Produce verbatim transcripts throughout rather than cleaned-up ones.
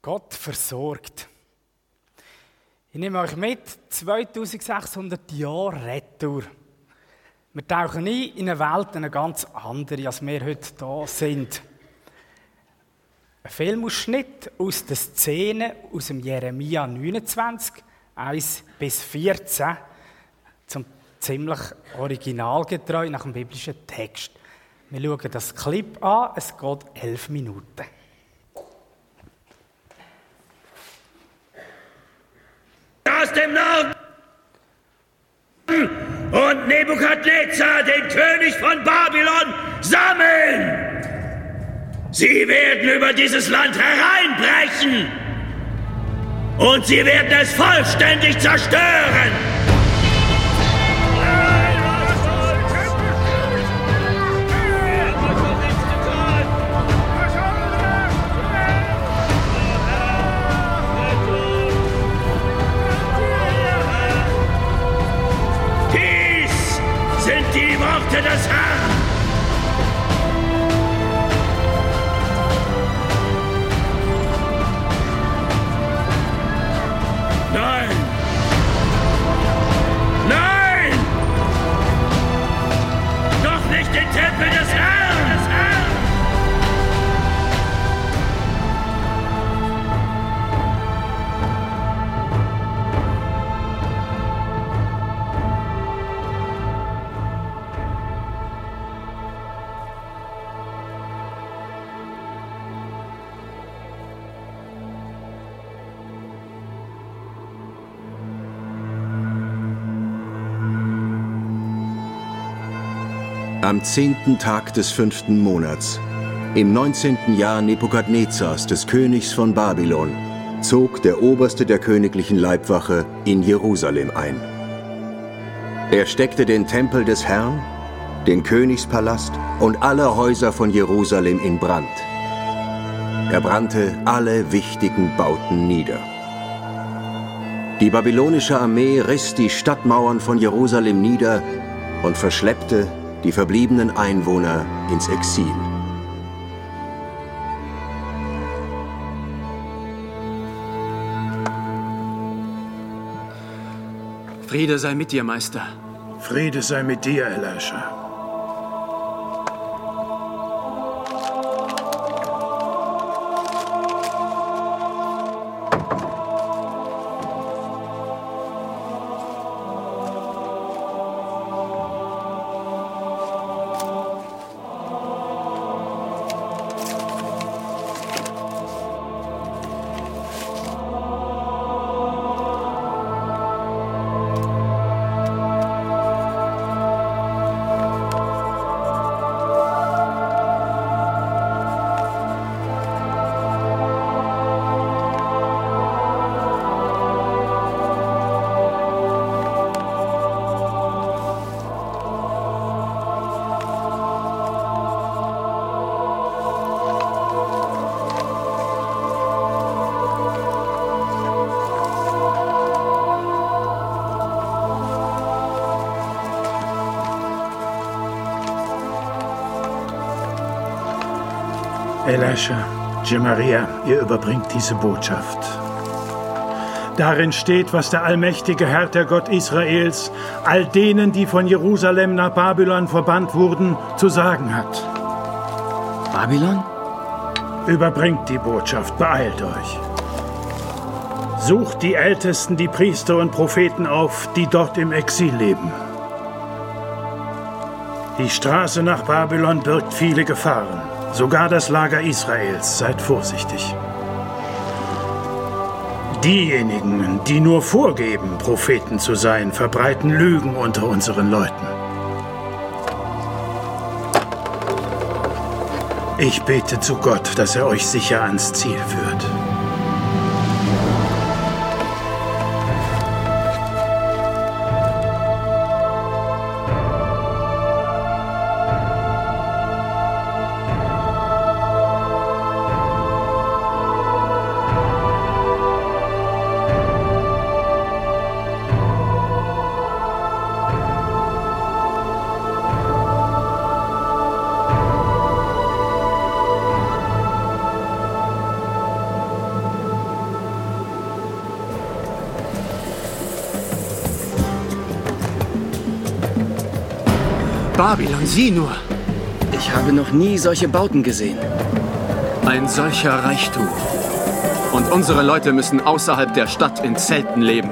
Gott versorgt. Ich nehme euch mit, zweitausendsechshundert Jahre Retour. Wir tauchen ein in eine Welt, eine ganz andere, als wir heute da sind. Ein Filmausschnitt aus der Szene aus dem Jeremia neunundzwanzig, eins bis vierzehn, zum ziemlich originalgetreu nach dem biblischen Text. Wir schauen das Clip an, es geht elf Minuten. Aus dem Norden und Nebukadnezar, den König von Babylon, sammeln. Sie werden über dieses Land hereinbrechen und sie werden es vollständig zerstören. Das Herrn. Nein! Nein! Noch nicht den Tempel des Herrn! Des Herrn! Am zehnten Tag des fünften Monats, im neunzehnten Jahr Nebukadnezars, des Königs von Babylon, zog der Oberste der königlichen Leibwache in Jerusalem ein. Er steckte den Tempel des Herrn, den Königspalast und alle Häuser von Jerusalem in Brand. Er brannte alle wichtigen Bauten nieder. Die babylonische Armee riss die Stadtmauern von Jerusalem nieder und verschleppte die verbliebenen Einwohner ins Exil. Friede sei mit dir, Meister. Friede sei mit dir, Elisha. Elisha, Gemaria, ihr überbringt diese Botschaft. Darin steht, was der allmächtige Herr, der Gott Israels, all denen, die von Jerusalem nach Babylon verbannt wurden, zu sagen hat. Babylon? Überbringt die Botschaft, beeilt euch. Sucht die Ältesten, die Priester und Propheten auf, die dort im Exil leben. Die Straße nach Babylon birgt viele Gefahren. Sogar das Lager Israels, seid vorsichtig. Diejenigen, die nur vorgeben, Propheten zu sein, verbreiten Lügen unter unseren Leuten. Ich bete zu Gott, dass er euch sicher ans Ziel führt. Babylon, sieh nur. Ich habe noch nie solche Bauten gesehen. Ein solcher Reichtum. Und unsere Leute müssen außerhalb der Stadt in Zelten leben.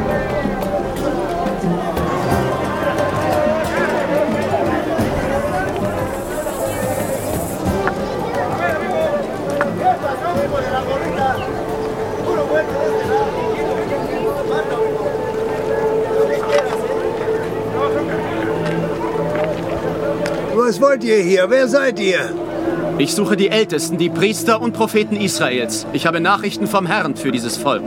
Was wollt ihr hier? Wer seid ihr? Ich suche die Ältesten, die Priester und Propheten Israels. Ich habe Nachrichten vom Herrn für dieses Volk.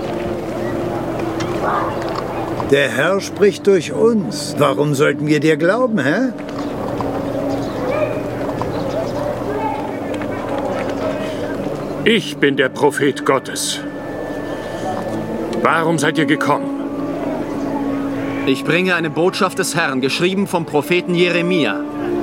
Der Herr spricht durch uns. Warum sollten wir dir glauben, hä? Ich bin der Prophet Gottes. Warum seid ihr gekommen? Ich bringe eine Botschaft des Herrn, geschrieben vom Propheten Jeremia.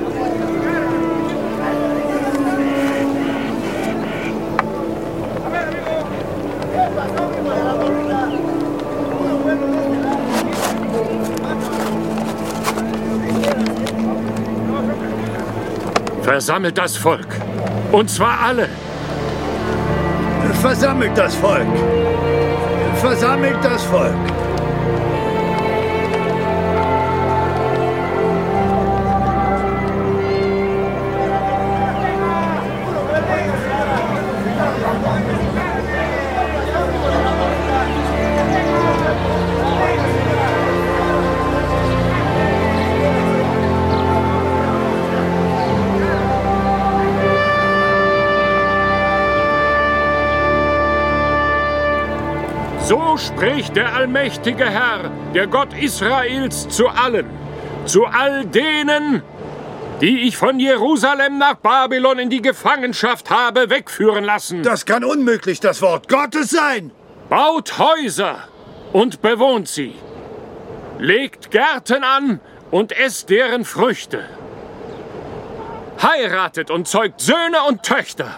Versammelt das Volk. Und zwar alle. Versammelt das Volk. Versammelt das Volk. So spricht der allmächtige Herr, der Gott Israels, zu allen, zu all denen, die ich von Jerusalem nach Babylon in die Gefangenschaft habe wegführen lassen. Das kann unmöglich das Wort Gottes sein. Baut Häuser und bewohnt sie. Legt Gärten an und esst deren Früchte. Heiratet und zeugt Söhne und Töchter.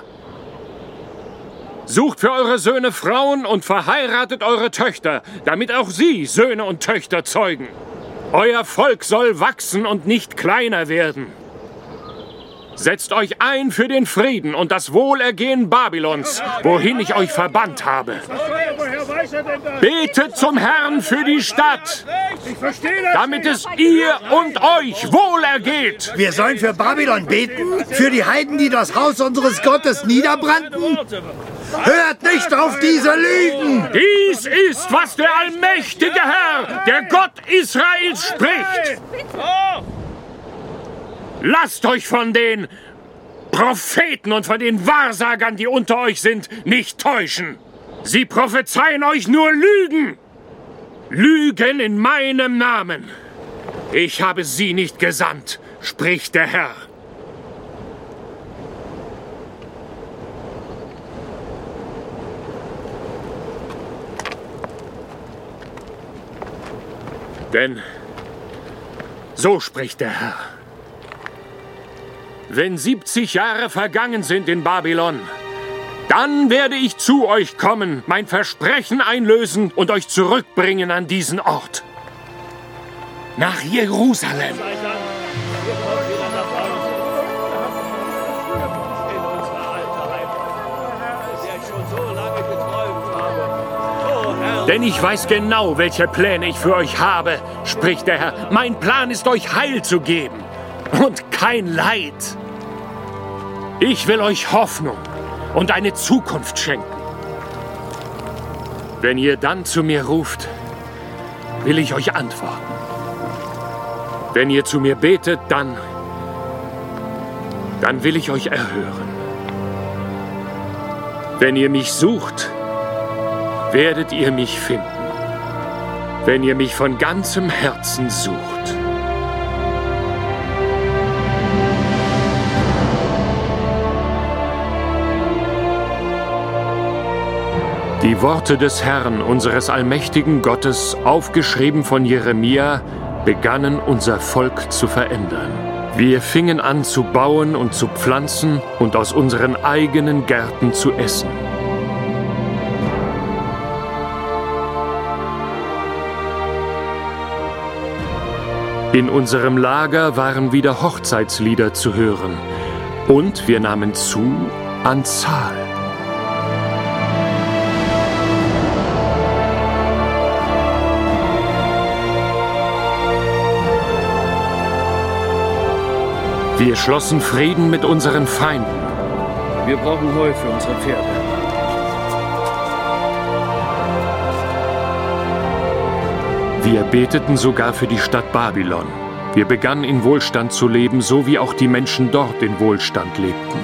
Sucht für eure Söhne Frauen und verheiratet eure Töchter, damit auch sie Söhne und Töchter zeugen. Euer Volk soll wachsen und nicht kleiner werden. Setzt euch ein für den Frieden und das Wohlergehen Babylons, wohin ich euch verbannt habe. Betet zum Herrn für die Stadt, damit es ihr und euch wohlergeht. Wir sollen für Babylon beten? Für die Heiden, die das Haus unseres Gottes niederbrannten? Hört nicht auf diese Lügen! Dies ist, was der allmächtige Herr, der Gott Israels, spricht. Lasst euch von den Propheten und von den Wahrsagern, die unter euch sind, nicht täuschen. Sie prophezeien euch nur Lügen. Lügen in meinem Namen. Ich habe sie nicht gesandt, spricht der Herr. Denn so spricht der Herr. Wenn siebzig Jahre vergangen sind in Babylon, dann werde ich zu euch kommen, mein Versprechen einlösen und euch zurückbringen an diesen Ort. Nach Jerusalem. Denn ich weiß genau, welche Pläne ich für euch habe, spricht der Herr. Mein Plan ist, euch Heil zu geben und kein Leid. Ich will euch Hoffnung und eine Zukunft schenken. Wenn ihr dann zu mir ruft, will ich euch antworten. Wenn ihr zu mir betet, dann, dann will ich euch erhören. Wenn ihr mich sucht, werdet ihr mich finden, wenn ihr mich von ganzem Herzen sucht. Die Worte des Herrn, unseres allmächtigen Gottes, aufgeschrieben von Jeremia, begannen unser Volk zu verändern. Wir fingen an zu bauen und zu pflanzen und aus unseren eigenen Gärten zu essen. In unserem Lager waren wieder Hochzeitslieder zu hören. Und wir nahmen zu an Zahl. Wir schlossen Frieden mit unseren Feinden. Wir brauchen Heu für unsere Pferde. Wir beteten sogar für die Stadt Babylon. Wir begannen in Wohlstand zu leben, so wie auch die Menschen dort in Wohlstand lebten.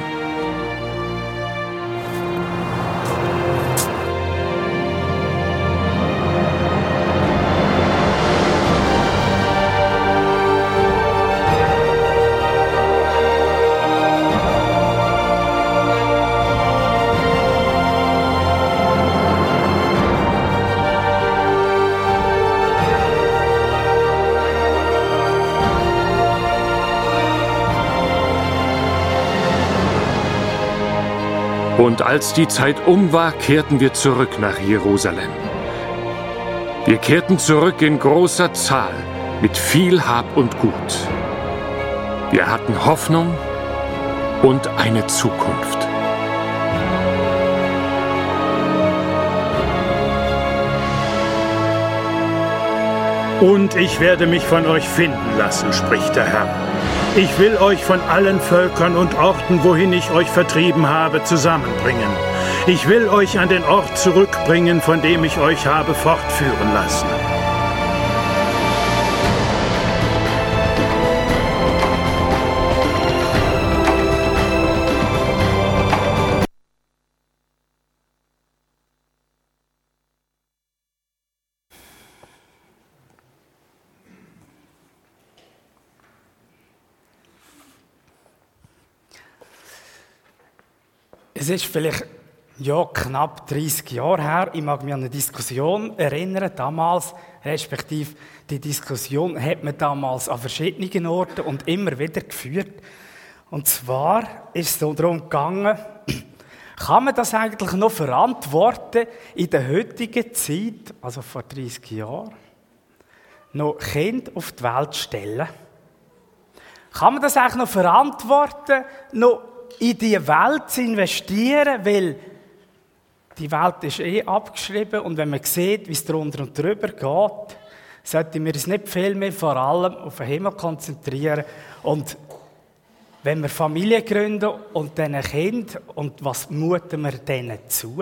Und als die Zeit um war, kehrten wir zurück nach Jerusalem. Wir kehrten zurück in großer Zahl, mit viel Hab und Gut. Wir hatten Hoffnung und eine Zukunft. Und ich werde mich von euch finden lassen, spricht der Herr. Ich will euch von allen Völkern und Orten, wohin ich euch vertrieben habe, zusammenbringen. Ich will euch an den Ort zurückbringen, von dem ich euch habe fortführen lassen. Es ist vielleicht ja, knapp dreißig Jahre her. Ich mag mich an eine Diskussion erinnern, damals, respektive die Diskussion hat man damals an verschiedenen Orten und immer wieder geführt. Und zwar ist es so darum gegangen, kann man das eigentlich noch verantworten, in der heutigen Zeit, also vor dreißig Jahren, noch Kinder auf die Welt stellen? Kann man das eigentlich noch verantworten, noch in die Welt zu investieren, weil die Welt ist eh abgeschrieben und wenn man sieht, wie es drunter und drüber geht, sollten wir uns nicht viel mehr vor allem auf den Himmel konzentrieren. Und wenn wir Familie gründen und diesen Kindern, und was muten wir denen zu?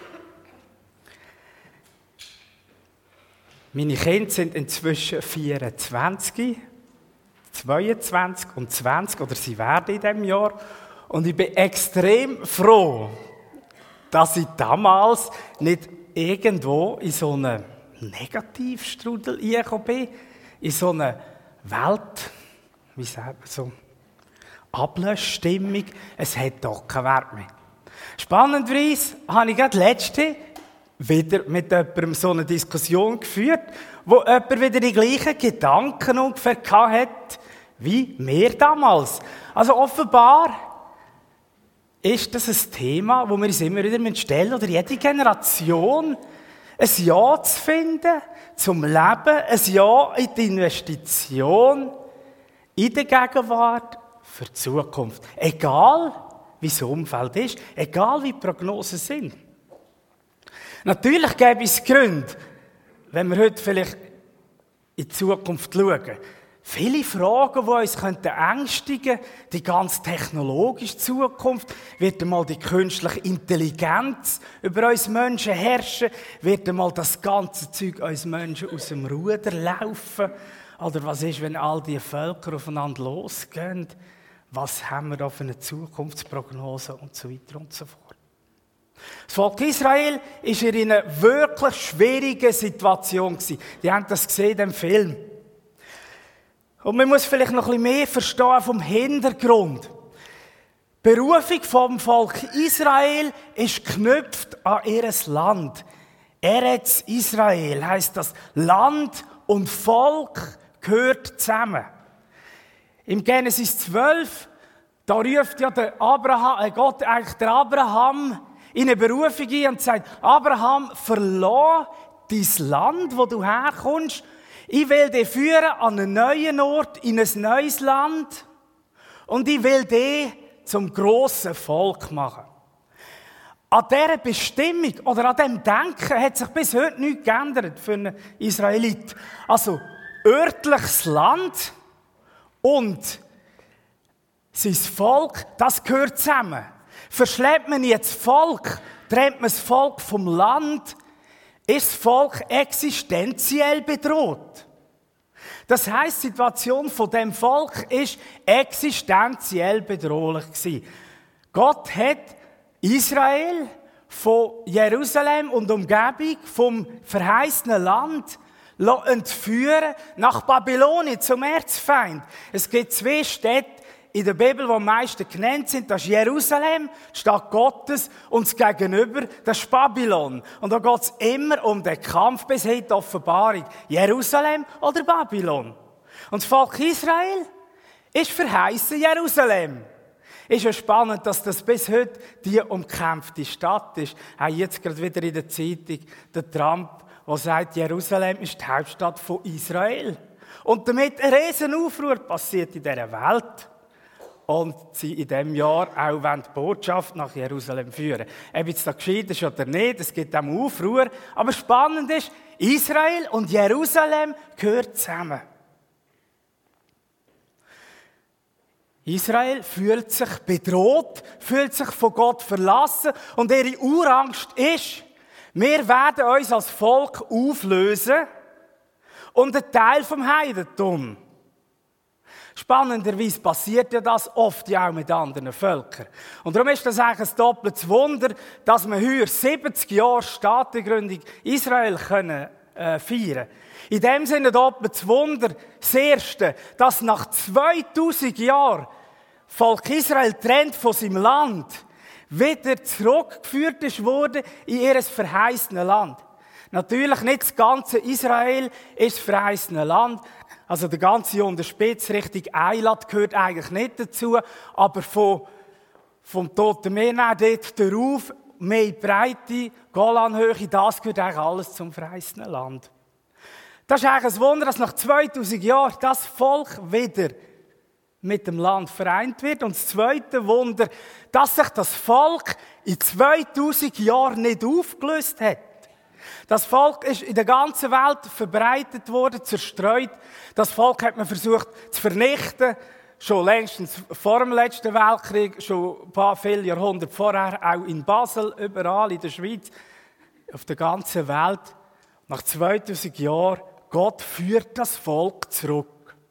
Meine Kinder sind inzwischen vierundzwanzig, zweiundzwanzig und zwanzig, oder sie werden in diesem Jahr. Und ich bin extrem froh, dass ich damals nicht irgendwo in so einen Negativstrudel reingekommen bin, in so eine Welt, wie sagt man so, Ablöschstimmung. Es hat doch keinen Wert mehr. Spannenderweise habe ich gerade letzte wieder mit jemandem so eine Diskussion geführt, wo jemand wieder die gleichen Gedanken ungefähr hatte, wie wir damals. Also offenbar ist das ein Thema, wo wir uns immer wieder stellen, oder jede Generation, ein Ja zu finden zum Leben, ein Ja in die Investition, in der Gegenwart, für die Zukunft. Egal, wie das Umfeld ist, egal, wie die Prognosen sind. Natürlich gäbe es Gründe, wenn wir heute vielleicht in die Zukunft schauen. Viele Fragen, die uns ängstigen könnten, die ganz technologische Zukunft, wird einmal die künstliche Intelligenz über uns Menschen herrschen, wird einmal das ganze Zeug uns Menschen aus dem Ruder laufen, oder was ist, wenn all die Völker aufeinander losgehen, was haben wir da für eine Zukunftsprognose und so weiter und so fort. Das Volk Israel war in einer wirklich schwierigen Situation. Die haben das gesehen im Film. Und man muss vielleicht noch ein bisschen mehr verstehen vom Hintergrund. Die Berufung vom Volk Israel ist geknüpft an ihr Land. Eretz Israel heisst das, Land und Volk gehört zusammen. Im Genesis zwölf, da ruft ja der Abraham, äh Gott eigentlich der Abraham in eine Berufung ein und sagt, Abraham, verlass dein Land, wo du herkommst. Ich will dich führen an einen neuen Ort, in ein neues Land. Und ich will dich zum grossen Volk machen. An dieser Bestimmung oder an diesem Denken hat sich bis heute nichts geändert für einen Israelit. Also, örtliches Land und sein Volk, das gehört zusammen. Verschleppt man jetzt Volk, trennt man das Volk vom Land, ist das Volk existenziell bedroht. Das heisst, die Situation von dem Volk ist existenziell bedrohlich gewesen. Gott hat Israel von Jerusalem und Umgebung, vom verheißenen Land, entführen nach Babylonien zum Erzfeind. Es gibt zwei Städte in der Bibel, die am meisten genannt sind. Das ist Jerusalem, die Stadt Gottes, und das Gegenüber, das ist Babylon. Und da geht es immer um den Kampf bis hin die Offenbarung. Jerusalem oder Babylon. Und das Volk Israel ist verheißen Jerusalem. Ist ja spannend, dass das bis heute die umkämpfte Stadt ist. Auch jetzt gerade wieder in der Zeitung der Trump, der sagt, Jerusalem ist die Hauptstadt von Israel. Und damit ein riesen Aufruhr passiert in dieser Welt. Und sie in diesem Jahr auch die Botschaft nach Jerusalem führen. Ob jetzt das gescheit ist oder nicht, es gibt auch Aufruhr. Aber spannend ist, Israel und Jerusalem gehören zusammen. Israel fühlt sich bedroht, fühlt sich von Gott verlassen und ihre Urangst ist, wir werden uns als Volk auflösen und ein Teil vom Heidentum. Spannenderweise passiert ja das oft ja auch mit anderen Völkern. Und darum ist das eigentlich ein doppeltes Wunder, dass wir heute siebzig Jahre Staatengründung Israel können, äh, feiern. In dem Sinne ein doppeltes Wunder. Das Erste, dass nach zweitausend Jahren Volk Israel trennt von seinem Land, wieder zurückgeführt ist worden in ihr verheißenes Land. Natürlich nicht das ganze Israel ist das verheißene Land. Also der ganze Unterspitz Richtung Eilat gehört eigentlich nicht dazu. Aber von, vom Toten Meer nach dort darauf, mehr Breite, Golanhöhe, das gehört eigentlich alles zum verheißenen Land. Das ist eigentlich ein Wunder, dass nach zweitausend Jahren das Volk wieder mit dem Land vereint wird. Und das zweite Wunder, dass sich das Volk in zweitausend Jahren nicht aufgelöst hat. Das Volk ist in der ganzen Welt verbreitet worden, zerstreut. Das Volk hat man versucht zu vernichten, schon längstens vor dem letzten Weltkrieg, schon ein paar viele Jahrhunderte vorher, auch in Basel, überall in der Schweiz, auf der ganzen Welt. Nach zweitausend Jahren, Gott führt das Volk zurück.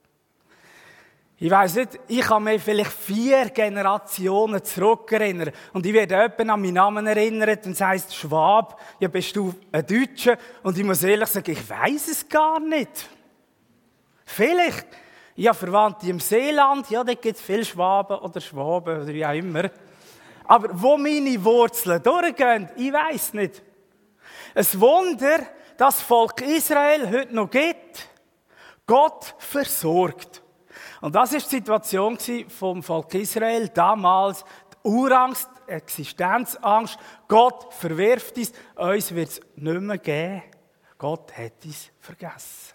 Ich weiss nicht, ich kann mich vielleicht vier Generationen zurückerinnern. Und ich werde jemanden an meinen Namen erinnert, und es heisst Schwab. Ja, bist du ein Deutscher? Und ich muss ehrlich sagen, ich weiss es gar nicht. Vielleicht. Ich habe Verwandte im Seeland. Ja, da gibt es viele Schwaben oder Schwaben oder wie auch immer. Aber wo meine Wurzeln durchgehen, ich weiss nicht. Ein Wunder, dass das Volk Israel heute noch gibt. Gott versorgt. Und das war die Situation vom Volk Israel damals. Die Urangst, die Existenzangst. Gott verwirft uns, uns wird es nicht mehr geben. Gott hat uns vergessen.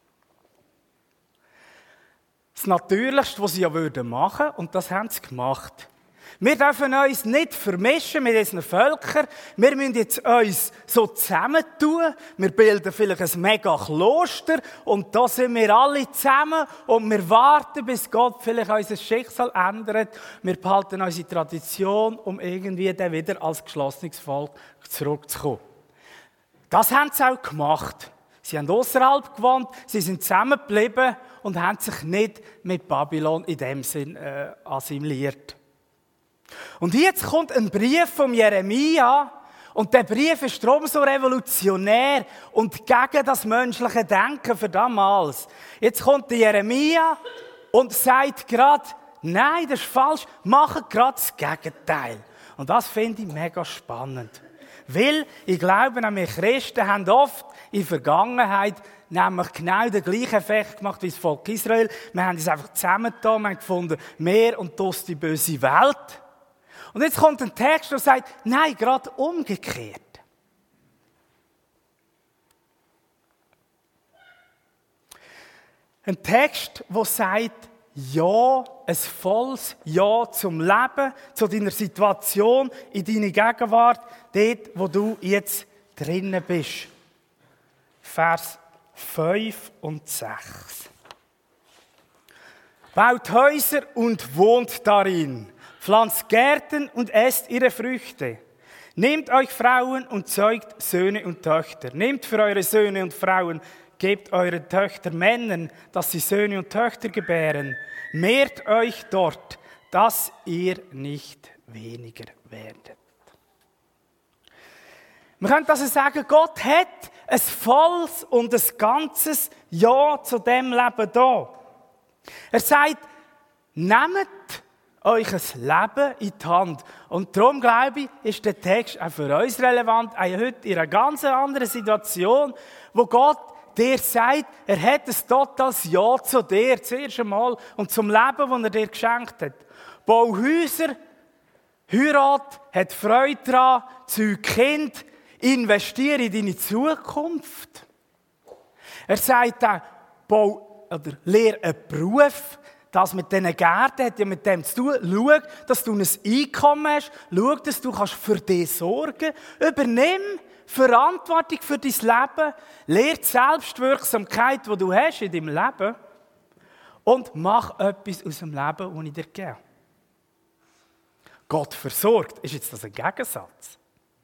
Das Natürlichste, was sie ja machen würden, und das haben sie gemacht. Wir dürfen uns nicht vermischen mit unseren Völkern. Wir müssen jetzt uns so zusammentun. Wir bilden vielleicht ein mega Kloster und da sind wir alle zusammen und wir warten, bis Gott vielleicht unser Schicksal ändert. Wir behalten unsere Tradition, um irgendwie dann wieder als geschlossenes Volk zurückzukommen. Das haben sie auch gemacht. Sie haben außerhalb gewohnt, sie sind zusammengeblieben und haben sich nicht mit Babylon in dem Sinn äh, assimiliert. Und jetzt kommt ein Brief von Jeremia und der Brief ist darum so revolutionär und gegen das menschliche Denken für damals. Jetzt kommt der Jeremia und sagt gerade, nein, das ist falsch, macht gerade das Gegenteil. Und das finde ich mega spannend. Weil, ich glaube, wir Christen haben oft in der Vergangenheit nämlich genau den gleichen Effekt gemacht wie das Volk Israel. Wir haben uns einfach zusammengetan, wir haben gefunden, mehr und das die böse Welt. Und jetzt kommt ein Text, der sagt, nein, gerade umgekehrt. Ein Text, der sagt, ja, ein volles Ja zum Leben, zu deiner Situation, in deiner Gegenwart, dort, wo du jetzt drinnen bist. Vers fünf und sechs. Baut Häuser und wohnt darin, pflanzt Gärten und esst ihre Früchte. Nehmt euch Frauen und zeugt Söhne und Töchter. Nehmt für eure Söhne und Frauen, gebt euren Töchtern Männern, dass sie Söhne und Töchter gebären. Mehrt euch dort, dass ihr nicht weniger werdet. Wir können also sagen, Gott hat ein volles und ein ganzes Ja zu dem Leben da. Er sagt, nehmt euch ein Leben in die Hand. Und darum, glaube ich, ist der Text auch für uns relevant, auch heute in einer ganz anderen Situation, wo Gott dir sagt, er hat ein totales Ja zu dir, zuerst einmal, und zum Leben, das er dir geschenkt hat. Bau Häuser, Heirat, hat Freude daran, zeug Kind, investiere in deine Zukunft. Er sagt auch, bau oder lehre einen Beruf, das mit diesen Gärten hat ja mit dem zu tun. Schau, dass du ein Einkommen hast. Schau, dass du für dich sorgen kannst. Übernimm Verantwortung für dein Leben. Lehre die Selbstwirksamkeit, die du hast in deinem Leben. Und mach etwas aus dem Leben, das ich dir gebe. Gott versorgt. Ist jetzt das ein Gegensatz?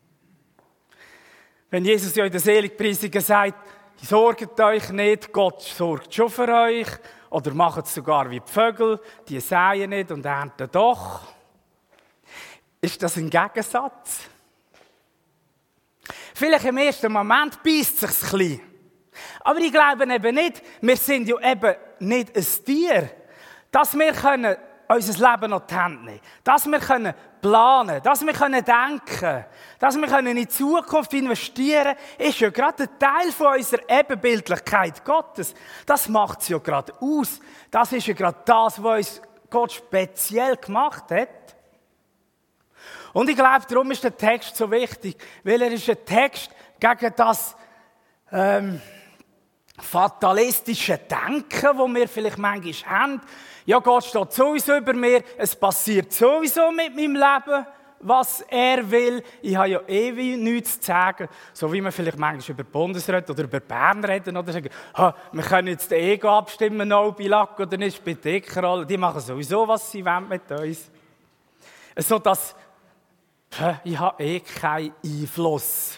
Wenn Jesus ja in der Seligpreisung sagt, sorgt euch nicht, Gott sorgt schon für euch. Oder macht es sogar wie die Vögel, die säen nicht und ernten doch. Ist das ein Gegensatz? Vielleicht im ersten Moment beißt es sich ein bisschen. Aber ich glaube eben nicht, wir sind ja eben nicht ein Tier, dass wir können unser Leben noch die Hände nehmen, dass wir können planen, dass wir können denken, dass wir können in die Zukunft investieren, ist ja gerade ein Teil von unserer Ebenbildlichkeit Gottes. Das macht es ja gerade aus. Das ist ja gerade das, was uns Gott speziell gemacht hat. Und ich glaube, darum ist der Text so wichtig, weil er ist ein Text gegen das ähm, fatalistische Denken, das wir vielleicht manchmal haben. Ja, Gott steht sowieso über mir, es passiert sowieso mit meinem Leben, was er will. Ich habe ja ewig nichts zu sagen. So wie wir vielleicht manchmal über Bundesrat oder über Bern reden oder sagen, ha, wir können jetzt den Ego abstimmen, noch bei Lack oder nicht, bei Dickerall. Die machen sowieso, was sie wollen mit uns. So dass, ich habe eh keinen Einfluss.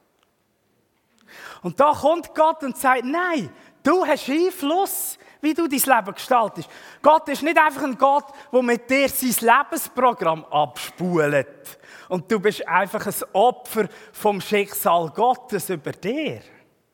Und da kommt Gott und sagt, nein, du hast Einfluss, wie du dein Leben gestaltest. Gott ist nicht einfach ein Gott, der mit dir sein Lebensprogramm abspult. Und du bist einfach ein Opfer vom Schicksal Gottes über dir.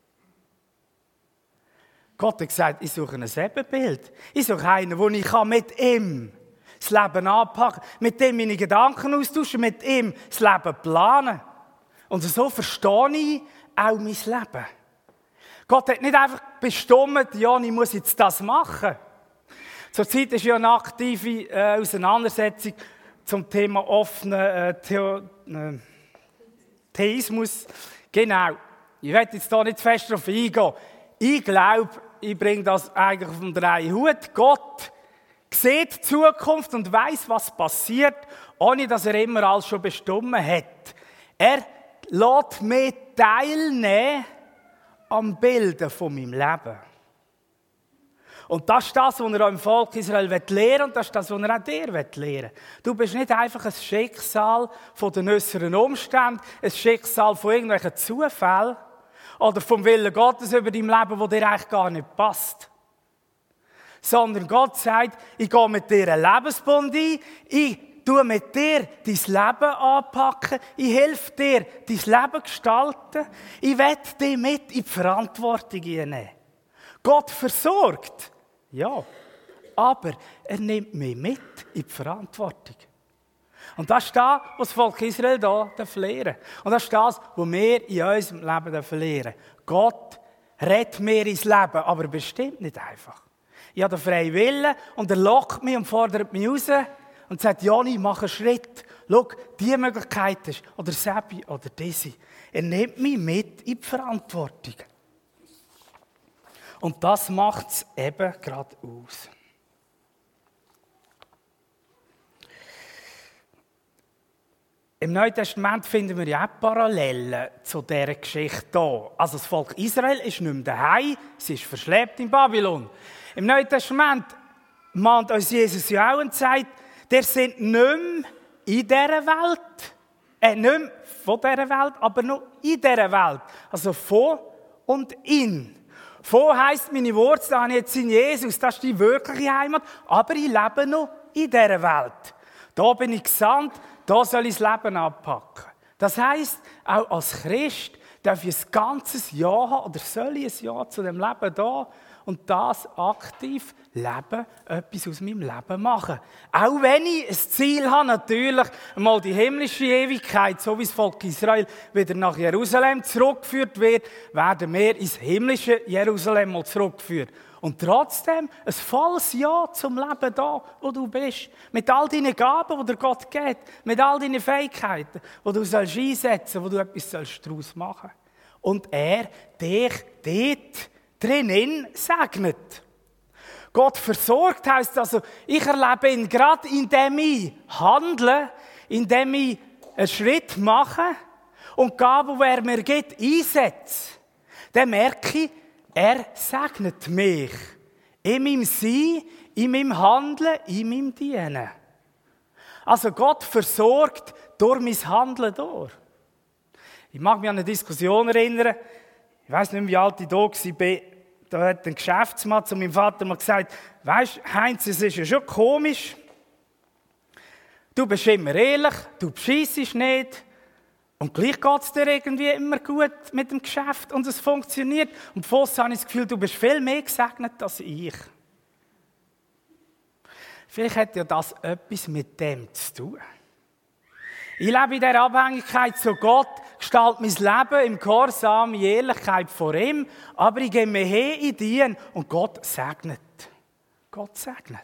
Gott hat gesagt, ich suche ein Ebenbild. Ich suche einen, wo ich mit ihm das Leben anpacken kann, mit ihm meine Gedanken austauschen, mit ihm das Leben planen. Und so verstehe ich auch mein Leben. Gott hat nicht einfach bestimmt, ja, ich muss jetzt das machen. Zurzeit ist ja eine aktive äh, Auseinandersetzung zum Thema offener äh, Theo, äh, Theismus. Genau. Ich werde jetzt da nicht fest darauf eingehen. Ich glaube, ich bringe das eigentlich auf den drei Hut. Gott sieht die Zukunft und weiss, was passiert, ohne dass er immer alles schon bestimmt hat. Er lässt mich teilnehmen am Bilden von meinem Leben. Und das ist das, was er auch im Volk Israel lehren will, und das ist das, was er auch dir lehren will. Du bist nicht einfach ein Schicksal von den äußeren Umständen, ein Schicksal von irgendwelchen Zufällen oder vom Willen Gottes über dein Leben, wo dir eigentlich gar nicht passt. Sondern Gott sagt, ich gehe mit dir einen Lebensbund ein, ich tue mit dir dein Leben anpacken, ich helfe dir, dein Leben gestalten, ich will dich mit in die Verantwortung nehmen. Gott versorgt, ja, aber er nimmt mich mit in die Verantwortung. Und das ist das, was das Volk Israel hier lehren darf. Und das ist das, was wir in unserem Leben lehren dürfen. Gott rettet mir ins Leben, aber bestimmt nicht einfach. Ich habe den freien Willen und er lockt mich und fordert mich raus und sagt, Joni, mach einen Schritt. Schau, diese Möglichkeit ist, oder Sebi oder diese. Er nimmt mich mit in die Verantwortung. Und das macht es eben gerade aus. Im Neuen Testament finden wir ja auch Parallelen zu dieser Geschichte hier. Also das Volk Israel ist nicht mehr daheim, es ist verschleppt in Babylon. Im Neuen Testament mahnt uns Jesus ja auch und sagt, der sind nicht mehr in dieser Welt, äh, nicht mehr von dieser Welt, aber noch in dieser Welt. Also von und in. Von heisst, meine Wurzeln habe ich jetzt in Jesus, das ist die wirkliche Heimat, aber ich lebe noch in dieser Welt. Da bin ich gesandt, da soll ich das Leben anpacken. Das heisst, auch als Christ darf ich ein ganzes Jahr haben, oder soll ich ein Jahr zu dem Leben da und das aktiv leben, etwas aus meinem Leben machen. Auch wenn ich ein Ziel habe, natürlich einmal die himmlische Ewigkeit, so wie das Volk Israel wieder nach Jerusalem zurückgeführt wird, werden wir ins himmlische Jerusalem mal zurückgeführt. Und trotzdem ein volles Ja zum Leben da, wo du bist. Mit all deinen Gaben, die dir Gott gibt. Mit all deinen Fähigkeiten, die du sollst einsetzen, wo du etwas daraus machen sollst. Und er dich dort drinnen segnet. Gott versorgt heisst also, ich erlebe ihn gerade, indem ich handle, indem ich einen Schritt mache und die Gaben, die er mir gibt, einsetze. Dann merke ich, er segnet mich. In meinem Sein, in meinem Handeln, in meinem Dienen. Also Gott versorgt durch mein Handeln durch. Ich mag mich an eine Diskussion erinnern. Ich weiss nicht mehr, wie alt ich da war. Da hat ein Geschäftsmann zu meinem Vater mal gesagt, weisst, Heinz, es ist ja schon komisch. Du bist immer ehrlich, du bescheissest nicht. Und gleich geht es dir irgendwie immer gut mit dem Geschäft und es funktioniert. Und von aussen habe ich das Gefühl, du bist viel mehr gesegnet als ich. Vielleicht hat ja das etwas mit dem zu tun. Ich lebe in dieser Abhängigkeit zu Gott, gestalte mein Leben im Gehorsam, in Ehrlichkeit vor ihm, aber ich gehe mir hin in Dien und Gott segnet. Gott segnet.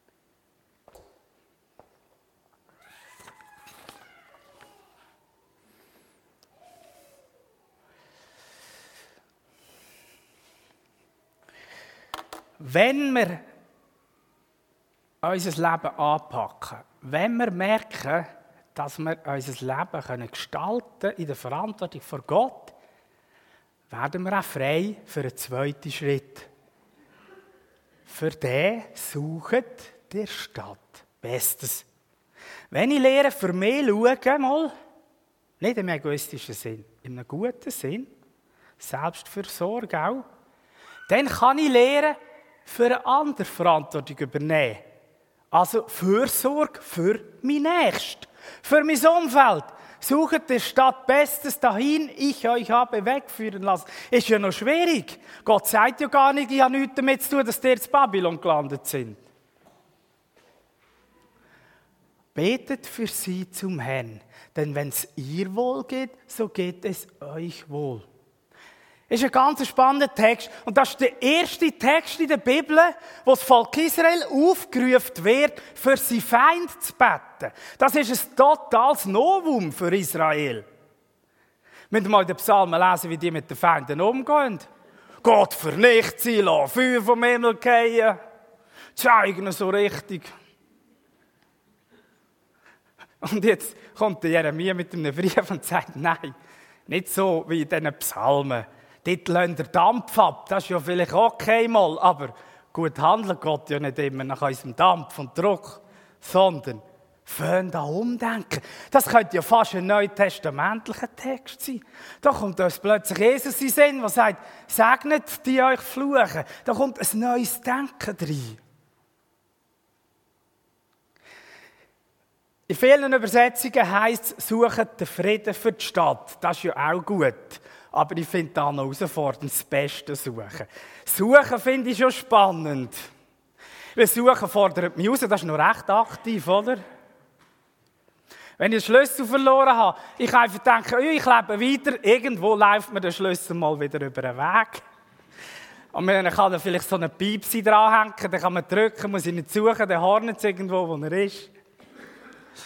Wenn wir unser Leben anpacken, wenn wir merken, dass wir unser Leben gestalten können in der Verantwortung vor Gott, werden wir auch frei für einen zweiten Schritt. Für den sucht der Stadt Bestes. Wenn ich lehre, für mich schauen, mal, nicht im egoistischen Sinn, in einem guten Sinn, Selbstfürsorge auch, dann kann ich lernen, für eine andere Verantwortung übernehmen. Also Fürsorge für mein Nächstes, für mein Umfeld. Sucht der Stadt Bestes dahin, ich euch habe wegführen lassen. Ist ja noch schwierig. Gott sagt ja gar nicht, ich habe nichts damit zu tun, dass die jetzt in Babylon gelandet sind. Betet für sie zum Herrn, denn wenn es ihr wohl geht, so geht es euch wohl. Das ist ein ganz spannender Text. Und das ist der erste Text in der Bibel, wo das Volk Israel aufgerufen wird, für seinen Feind zu beten. Das ist ein totales Novum für Israel. Wir müssen mal in den Psalmen lesen, wie die mit den Feinden umgehen. Gott vernichtet sie, lass Feuer vom Himmel fallen. Zeig ihnen so richtig. Und jetzt kommt der Jeremia mit einem Brief und sagt, nein, nicht so wie in diesen Psalmen. Dort lassen der Dampf ab, das ist ja vielleicht okay mal, aber gut handelt Gott ja nicht immer nach unserem Dampf und Druck, sondern fängt da umdenken. Das könnte ja fast ein neutestamentlicher Text sein. Da kommt uns plötzlich Jesus in den Sinn, der sagt, segnet die euch fluchen. Da kommt ein neues Denken rein. In vielen Übersetzungen heisst es, sucht den Frieden für die Stadt. Das ist ja auch gut. Aber ich finde da noch herausfordernd, das Beste suchen. Suchen finde ich schon spannend. Weil Suchen fordert mich raus, das ist noch recht aktiv, oder? Wenn ich den Schlüssel verloren habe, ich kann einfach denken, ich lebe weiter, irgendwo läuft mir der Schlüssel mal wieder über den Weg. Und man kann da vielleicht so eine Piepsi dranhängen, dann kann man drücken, muss ihn nicht suchen, dann hornet es irgendwo, wo er ist.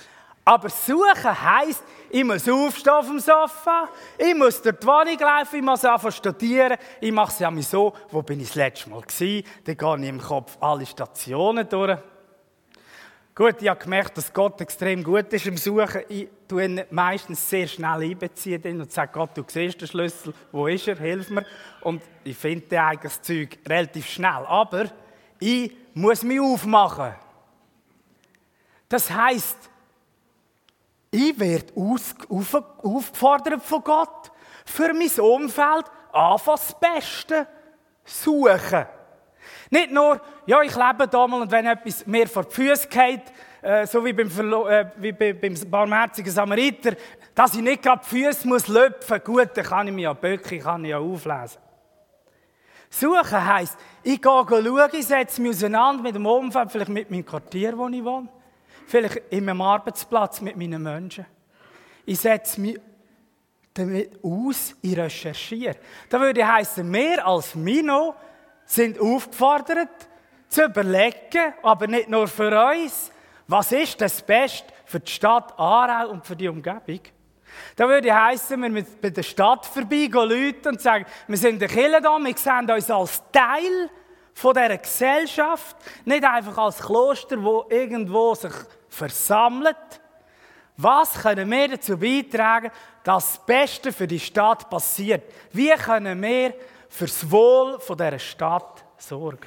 Aber suchen heisst, ich muss aufstehen auf dem Sofa, ich muss durch die Wohnung laufen, ich muss anfangen zu studieren. Ich mache es ja mal so, wo bin ich das letzte Mal gewesen, dann gehe ich im Kopf alle Stationen durch. Gut, ich habe gemerkt, dass Gott extrem gut ist im Suchen. Ich tue ihn meistens sehr schnell einbeziehen und sage, Gott, du siehst den Schlüssel, wo ist er, hilf mir. Und ich finde eigentlich das Zeug relativ schnell. Aber ich muss mich aufmachen. Das heisst, ich werde aus, auf, aufgefordert von Gott, für mein Umfeld anfangen das Beste suchen. Nicht nur, ja, ich lebe da mal und wenn etwas mir vor die Füße geht, äh, so wie beim, Verlo- äh, wie bei, beim barmherzigen Samariter, dass ich nicht gerade die Füße muss löpfen, gut, dann kann ich mich ja böcken, kann ich ja auflesen. Suchen heisst, ich gehe schauen, ich setze mich auseinander mit dem Umfeld, vielleicht mit meinem Quartier, wo ich wohne, vielleicht in meinem Arbeitsplatz mit meinen Menschen. Ich setze mich damit aus, ich recherchiere. Das würde heissen, mehr als Mino sind aufgefordert, zu überlegen, aber nicht nur für uns, was ist das Beste für die Stadt Aarau und für die Umgebung. Da würde heissen, wir müssen bei der Stadt vorbeigehen, Leute und sagen, wir sind in der Kirche da, wir sehen uns als Teil von dieser Gesellschaft, nicht einfach als Kloster, das irgendwo sich versammelt. Was können wir dazu beitragen, dass das Beste für die Stadt passiert? Wie können wir für das Wohl dieser Stadt sorgen?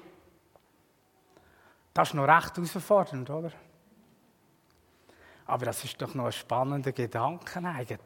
Das ist noch recht herausfordernd, oder? Aber das ist doch noch ein spannender Gedanke eigentlich.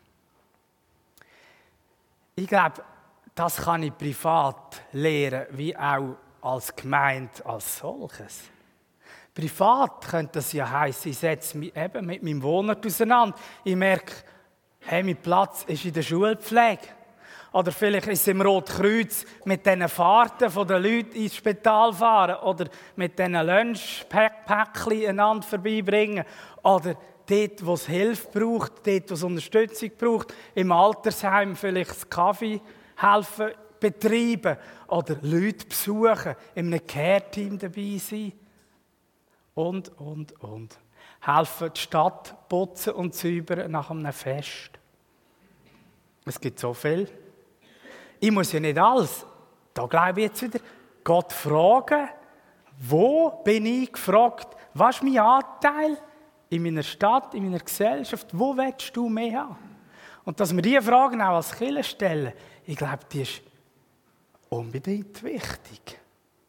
Ich glaube, das kann ich privat lernen, wie auch als Gemeinde als solches. Privat könnte das ja heissen, ich setze mich eben mit meinem Wohnort auseinander. Ich merke, hey, mein Platz ist in der Schulpflege. Oder vielleicht ist es im Rotkreuz mit diesen Fahrten von den Leuten ins Spital fahren. Oder mit diesen Lunchpäckchen einander vorbeibringen. Oder dort, wo es Hilfe braucht, dort, wo es Unterstützung braucht. Im Altersheim vielleicht das Kaffee helfen, betreiben. Oder Leute besuchen, in einem Care-Team dabei sein. Und, und, und. Helfen, die Stadt putzen und säubern nach einem Fest. Es gibt so viel. Ich muss ja nicht alles, da glaube ich jetzt wieder, Gott fragen, wo bin ich gefragt, was ist mein Anteil in meiner Stadt, in meiner Gesellschaft, wo willst du mehr haben? Und dass wir diese Fragen auch als Kirche stellen, ich glaube, die ist unbedingt wichtig.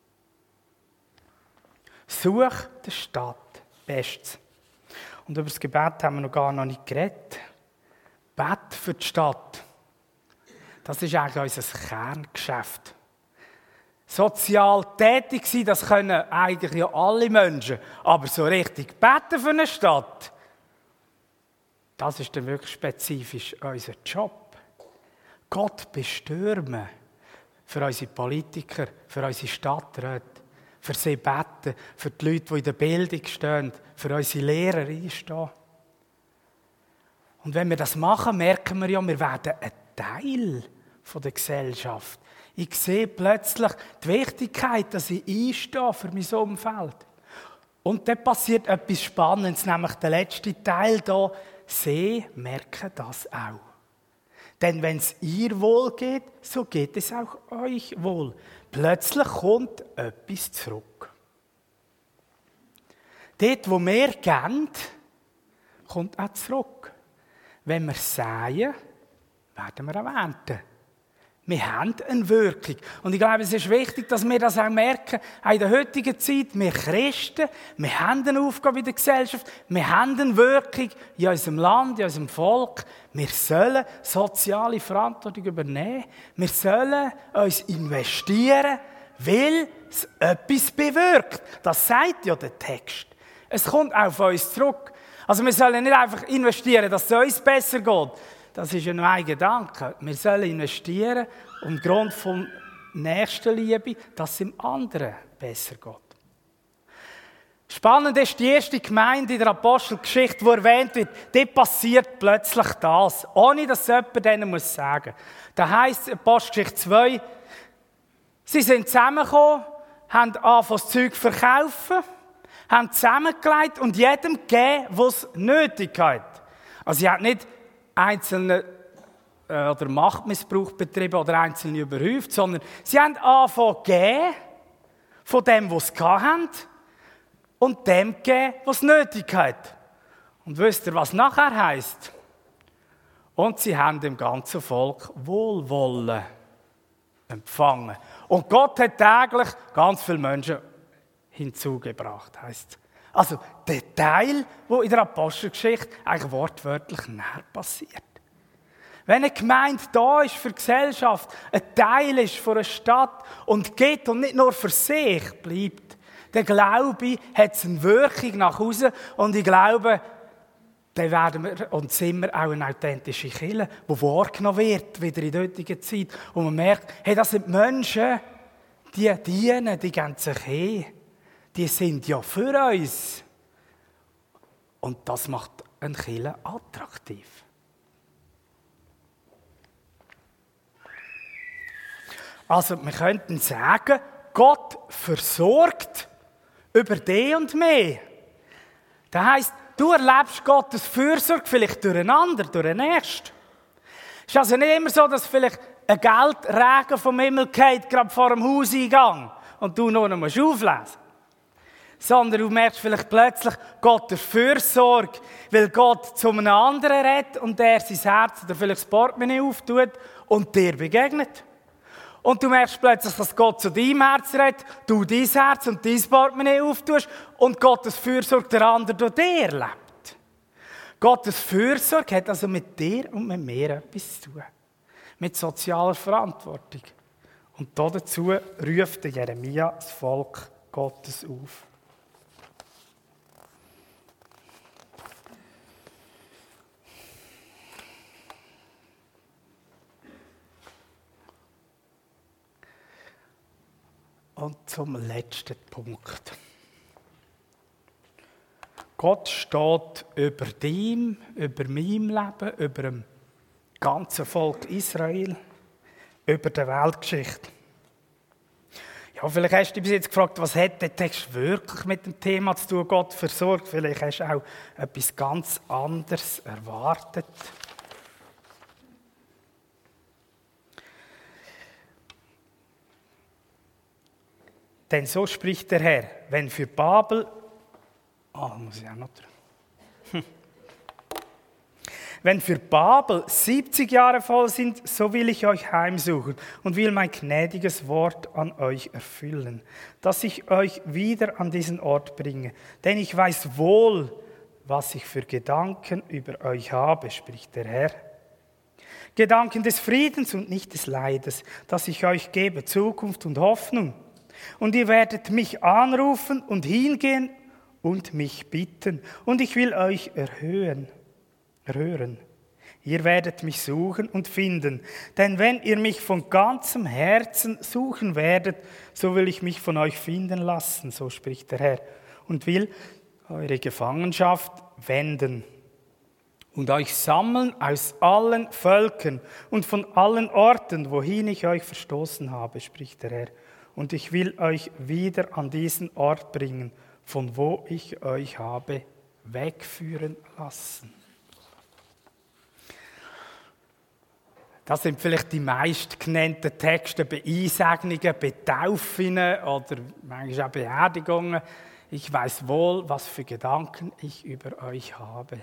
Such der Stadt Bestes. Und über das Gebet haben wir noch gar noch nicht geredet. Bet für die Stadt. Das ist eigentlich unser Kerngeschäft. Sozial tätig sein, das können eigentlich ja alle Menschen. Aber so richtig beten für eine Stadt, das ist dann wirklich spezifisch unser Job. Gott bestürmen für unsere Politiker, für unsere Stadträte, für sie beten, für die Leute, die in der Bildung stehen, für unsere Lehrer einstehen. Und wenn wir das machen, merken wir ja, wir werden ein Teil von der Gesellschaft. Ich sehe plötzlich die Wichtigkeit, dass ich einstehe für mein Umfeld. Und dann passiert etwas Spannendes, nämlich der letzte Teil hier. Sie merken das auch. Denn wenn es ihr wohl geht, so geht es auch euch wohl. Plötzlich kommt etwas zurück. Dort, wo wir geben, kommt auch zurück. Wenn wir säen, werden wir auch ernten. Wir haben eine Wirkung. Und ich glaube, es ist wichtig, dass wir das auch merken. Auch in der heutigen Zeit, wir Christen, wir haben eine Aufgabe in der Gesellschaft, wir haben eine Wirkung in unserem Land, in unserem Volk. Wir sollen soziale Verantwortung übernehmen. Wir sollen uns investieren, weil es etwas bewirkt. Das sagt ja der Text. Es kommt auf uns zurück. Also wir sollen nicht einfach investieren, dass es uns besser geht. Das ist ja nur ein Gedanke. Wir sollen investieren, aufgrund von Nächstenliebe, dass es dem anderen besser geht. Spannend ist die erste Gemeinde in der Apostelgeschichte, die erwähnt wird. Dort passiert plötzlich das, ohne dass jemand denen muss sagen. Da heisst Apostelgeschichte zwei, sie sind zusammengekommen, haben angefangen das Zeug zu verkaufen, haben zusammengelegt und jedem gegeben, was es nötig hat. Also sie hat nicht einzelne äh, oder Machtmissbrauch betrieben oder einzelne überhäuft, sondern sie haben angefangen zu geben, von dem, was sie hatten, und dem gegeben, was es nötig hat. Und wisst ihr, was nachher heisst? Und sie haben dem ganzen Volk Wohlwollen empfangen. Und Gott hat täglich ganz viele Menschen hinzugebracht, heisst. Also der Teil, der in der Apostelgeschichte eigentlich wortwörtlich näher passiert. Wenn eine Gemeinde da ist für die Gesellschaft, ein Teil ist von einer Stadt und geht und nicht nur für sich bleibt, dann glaube ich, hat es eine Wirkung nach außen und ich glaube, dann werden wir und sind wir auch eine authentische Kirche, die wahrgenommen wird, wieder in der heutigen Zeit. Und man merkt, hey, das sind Menschen, die dienen, die geben sich hin. Die sind ja für uns. Und das macht eine Kirche attraktiv. Also, wir könnten sagen, Gott versorgt über dich und mich. Das heisst, du erlebst Gottes Fürsorge vielleicht durcheinander, durch den Nächsten. Es ist also nicht immer so, dass vielleicht ein Geldregen vom Himmel geht, gerade vor dem Hauseingang, und du nur noch auflesen musst. Sondern du merkst vielleicht plötzlich Gottes Fürsorge, weil Gott zu einem anderen redet und der sein Herz oder vielleicht das Portemonnaie auftut und dir begegnet. Und du merkst plötzlich, dass Gott zu deinem Herz redet, du dein Herz und dein Portemonnaie auftust und Gottes Fürsorge der andere durch dir lebt. Gottes Fürsorge hat also mit dir und mit mir etwas zu tun. Mit sozialer Verantwortung. Und dazu ruft Jeremia das Volk Gottes auf. Und zum letzten Punkt. Gott steht über dem, über meinem Leben, über dem ganzen Volk Israel, über der Weltgeschichte. Ja, vielleicht hast du dich bis jetzt gefragt, was hat der Text wirklich mit dem Thema zu tun, Gott versorgt. Vielleicht hast du auch etwas ganz anderes erwartet. Denn so spricht der Herr, wenn für Babel, ah, oh, muss ich auch noch hm. Wenn für Babel siebzig Jahre voll sind, so will ich euch heimsuchen und will mein gnädiges Wort an euch erfüllen, dass ich euch wieder an diesen Ort bringe. Denn ich weiß wohl, was ich für Gedanken über euch habe, spricht der Herr. Gedanken des Friedens und nicht des Leides, dass ich euch gebe, Zukunft und Hoffnung. Und ihr werdet mich anrufen und hingehen und mich bitten. Und ich will euch erhöhen, erhören. Ihr werdet mich suchen und finden. Denn wenn ihr mich von ganzem Herzen suchen werdet, so will ich mich von euch finden lassen, so spricht der Herr. Und will eure Gefangenschaft wenden und euch sammeln aus allen Völkern und von allen Orten, wohin ich euch verstoßen habe, spricht der Herr. Und ich will euch wieder an diesen Ort bringen, von wo ich euch habe wegführen lassen. Das sind vielleicht die meistgenannten Texte bei Einsegnungen, bei Taufen oder manchmal auch Beerdigungen. Ich weiß wohl, was für Gedanken ich über euch habe.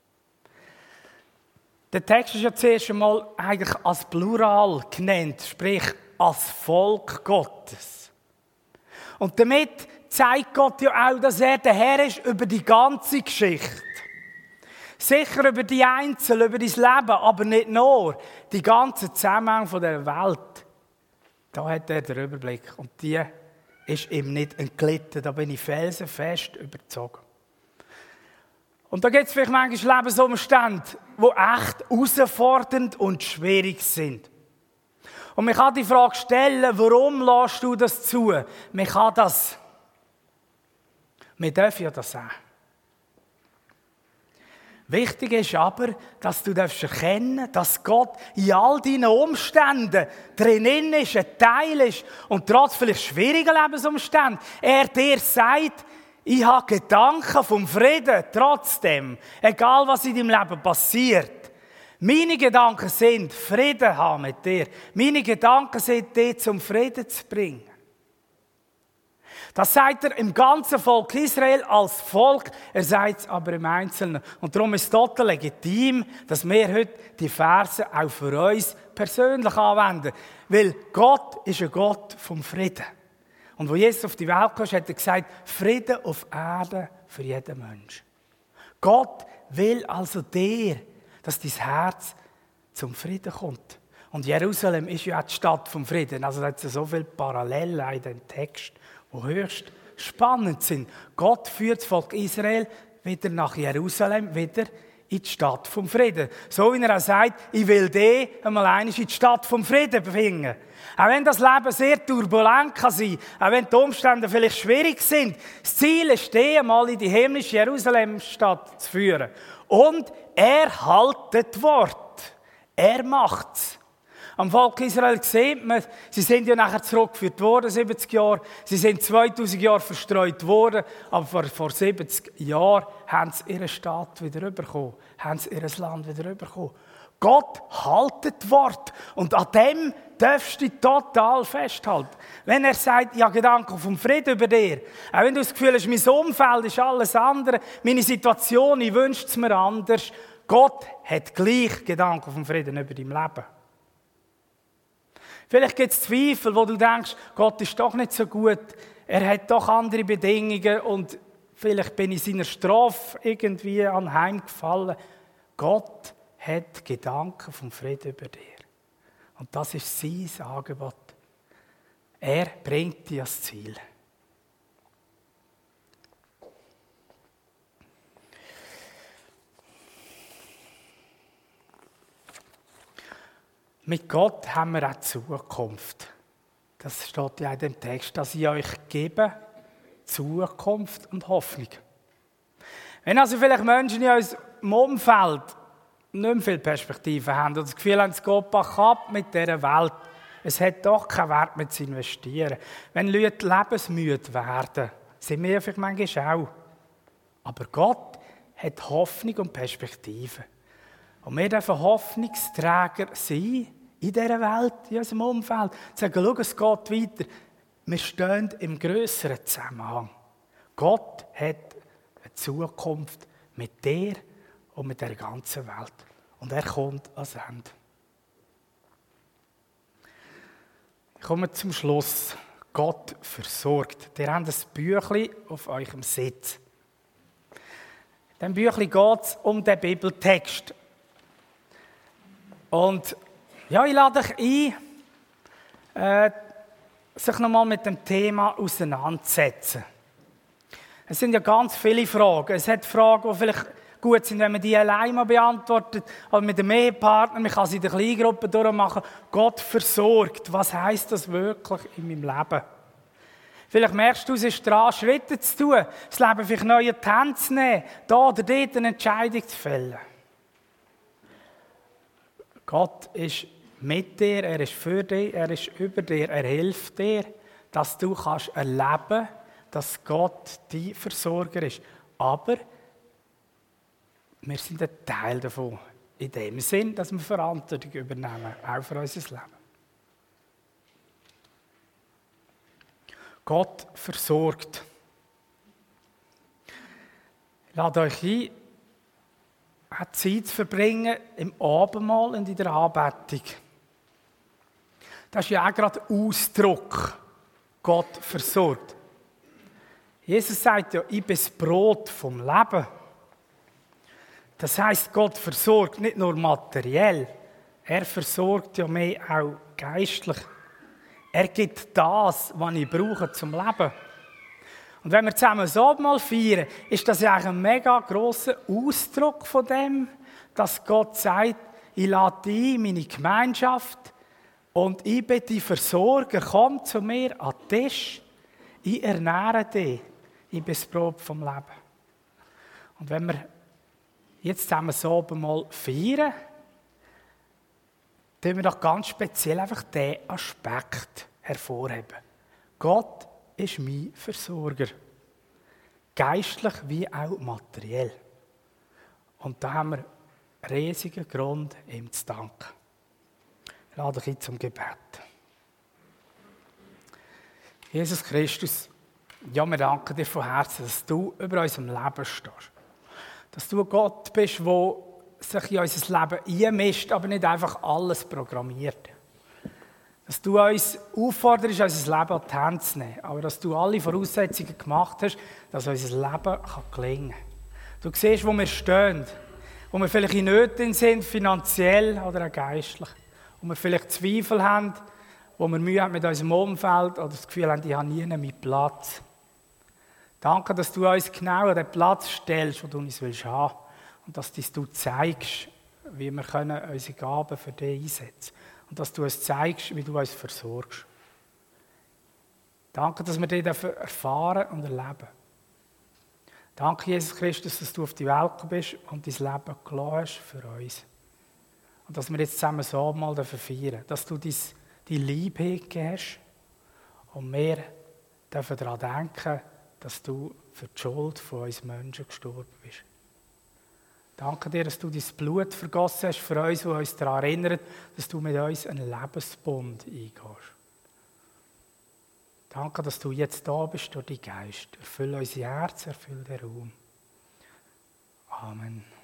Der Text ist ja zuerst einmal eigentlich als Plural genannt, sprich als Volk Gottes. Und damit zeigt Gott ja auch, dass er der Herr ist über die ganze Geschichte. Sicher über die Einzelnen, über dein Leben, aber nicht nur. Die ganze Zusammenhang von der Welt. Da hat er den Überblick. Und die ist ihm nicht entglitten. Da bin ich felsenfest überzeugt. Und da gibt es vielleicht manchmal Lebensumstände, die echt herausfordernd und schwierig sind. Und man kann die Frage stellen, warum lässt du das zu? Man kann das. Wir dürfen ja das sagen. Wichtig ist aber, dass du erkennen darfst, dass Gott in all deinen Umständen drinnen ist, ein Teil ist und trotz vielleicht schwieriger Lebensumständen, er dir sagt, Ich habe Gedanken vom Frieden, trotzdem. Egal, was in deinem Leben passiert. Meine Gedanken sind, Frieden haben mit dir. Meine Gedanken sind, dich zum Frieden zu bringen. Das sagt er im ganzen Volk Israel als Volk, er sagt es aber im Einzelnen. Und darum ist es total legitim, dass wir heute die Verse auch für uns persönlich anwenden. Weil Gott ist ein Gott vom Frieden. Und wo Jesus auf die Welt kam, hat er gesagt, Frieden auf Erden für jeden Menschen. Gott will also dir, dass dein Herz zum Frieden kommt. Und Jerusalem ist ja auch die Stadt vom Frieden. Also da hat es so viele Parallelen in dem Text, die höchst spannend sind. Gott führt das Volk Israel wieder nach Jerusalem, wieder in die Stadt vom Frieden. So wie er auch sagt, ich will dich einmal in die Stadt vom Frieden bringen. Auch wenn das Leben sehr turbulent kann sein, auch wenn die Umstände vielleicht schwierig sind, das Ziel ist, dich einmal in die himmlische Jerusalemstadt zu führen. Und er hält das Wort. Er macht es. Am Volk Israel sieht man, sie sind ja nachher zurückgeführt worden, siebzig Jahre. Sie sind zweitausend Jahre verstreut worden, aber vor, vor siebzig Jahren haben sie ihre Stadt wieder bekommen, haben sie ihr Land wieder bekommen. Gott hält das Wort und an dem darfst du total festhalten. Wenn er sagt, ja, Gedanken vom Frieden über dir, auch wenn du das Gefühl hast, mein Umfeld ist alles andere, meine Situation, ich wünsche es mir anders, Gott hat gleich Gedanken vom Frieden über dein Leben. Vielleicht gibt es Zweifel, wo du denkst, Gott ist doch nicht so gut, er hat doch andere Bedingungen und vielleicht bin ich seiner Strafe irgendwie anheimgefallen. Gott hat Gedanken vom Frieden über dir. Und das ist sein Angebot. Er bringt dich ans Ziel. Mit Gott haben wir auch Zukunft. Das steht ja in dem Text, dass ich euch gebe Zukunft und Hoffnung. Wenn also vielleicht Menschen in unserem Umfeld nicht mehr viele Perspektiven haben oder das Gefühl haben, es geht bach ab mit dieser Welt, es hat doch keinen Wert mehr zu investieren. Wenn Leute lebensmüde werden, sind wir vielleicht manchmal auch. Aber Gott hat Hoffnung und Perspektive. Und wir dürfen Hoffnungsträger sein in dieser Welt, in unserem Umfeld. Sagen, schau, es geht weiter. Wir stehen im grösseren Zusammenhang. Gott hat eine Zukunft mit dir und mit der ganzen Welt. Und er kommt ans Ende. Ich komme zum Schluss. Gott versorgt. Ihr habt ein Büchlein auf eurem Sitz. In diesem Büchlein geht es um den Bibeltext. Und ja, ich lade euch ein, äh, sich nochmal mit dem Thema auseinanderzusetzen. Es sind ja ganz viele Fragen. Es hat Fragen, die vielleicht gut sind, wenn man die allein mal beantwortet, aber mit dem Ehepartner, man kann sie in der Kleingruppe durchmachen. Gott versorgt. Was heisst das wirklich in meinem Leben? Vielleicht merkst du, es ist dran, Schritte zu tun, das Leben vielleicht neu in die Hände zu nehmen, da oder dort eine Entscheidung zu fällen. Gott ist mit dir, er ist für dich, er ist über dir, er hilft dir, dass du kannst erleben, dass Gott dein Versorger ist. Aber wir sind ein Teil davon, in dem Sinn, dass wir Verantwortung übernehmen, auch für unser Leben. Gott versorgt. Ich lade euch ein, eine Zeit zu verbringen im Abendmahl und in der Anbetung. Das ist ja auch gerade Ausdruck, Gott versorgt. Jesus sagt ja, ich bin das Brot vom Leben. Das heisst, Gott versorgt nicht nur materiell, er versorgt ja mehr auch geistlich. Er gibt das, was ich brauche zum Leben. Und wenn wir zusammen das Abendmahl feiern, ist das ja ein mega grosser Ausdruck von dem, dass Gott sagt, ich lade dich in meine Gemeinschaft und ich bin dein Versorger, komm zu mir an den Tisch, ich ernähre dich, ich bin das Brot vom Leben. Und wenn wir jetzt zusammen das Abendmahl feiern, tun wir doch ganz speziell einfach diesen Aspekt hervorheben. Gott ist mein Versorger. geistlich wie auch materiell. Und da haben wir einen riesigen Grund, ihm zu danken. Ich lade dich ein zum Gebet. Jesus Christus, ja, wir danken dir von Herzen, dass du über unserem Leben stehst. Dass du ein Gott bist, der sich in unser Leben einmischt, aber nicht einfach alles programmiert. Dass du uns aufforderst, unser Leben an die Hand zu nehmen, aber dass du alle Voraussetzungen gemacht hast, dass unser Leben gelingen kann. Du siehst, wo wir stehen, wo wir vielleicht in Nöten sind, finanziell oder auch geistlich, wo wir vielleicht Zweifel haben, wo wir Mühe haben mit unserem Umfeld oder das Gefühl haben, ich habe nie meinen Platz. Danke, dass du uns genau an den Platz stellst, wo du uns willst haben und dass du zeigst, wie wir können unsere Gaben für dich einsetzen können. Und dass du uns zeigst, wie du uns versorgst. Danke, dass wir dich erfahren und erleben. Danke, Jesus Christus, dass du auf die Welt bist und dein Leben gelassen hast für uns. Und dass wir jetzt zusammen so mal feiern dürfen, dass du dein, deine Liebe hingegeben hast und wir dürfen daran denken, dass du für die Schuld von uns Menschen gestorben bist. Danke dir, dass du dein Blut vergossen hast für uns, die uns daran erinnert, dass du mit uns einen Lebensbund eingehst. Danke, dass du jetzt da bist durch deinen Geist. Erfülle unsere Herzen, erfülle den Raum. Amen.